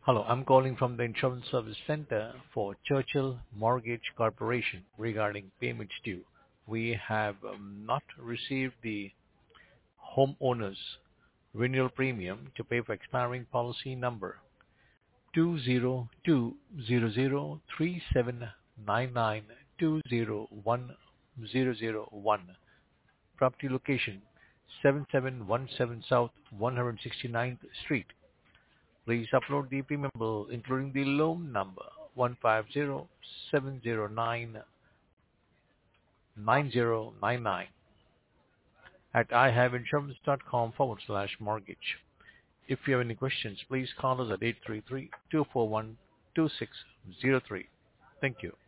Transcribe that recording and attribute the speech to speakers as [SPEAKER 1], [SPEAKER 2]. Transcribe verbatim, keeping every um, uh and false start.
[SPEAKER 1] Hello, I'm calling from the Insurance Service Center for Churchill Mortgage Corporation regarding payments due. We have um, not received the homeowner's renewal premium to pay for expiring policy number two zero two zero zero three seven nine nine two zero one zero zero one. Property location seven seven one seven South one hundred sixty-ninth Street. Please upload the premium bill, including the loan number one five zero seven zero nine nine zero nine nine at ihaveinsurance.com forward slash mortgage. If you have any questions, please call us at eight three three two four one two six zero three. Thank you.